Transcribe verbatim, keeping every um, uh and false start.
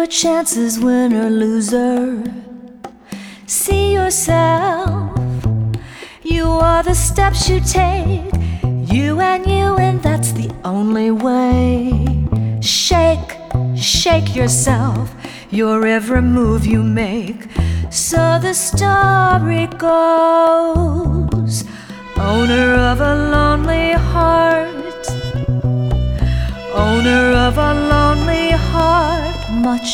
your chances, win or loser. See yourself. You are the steps you take. You and you, and that's the only way. Shake, shake yourself, your every move you make. So the story goes, owner of a lonely heart, owner of a lonely heart, much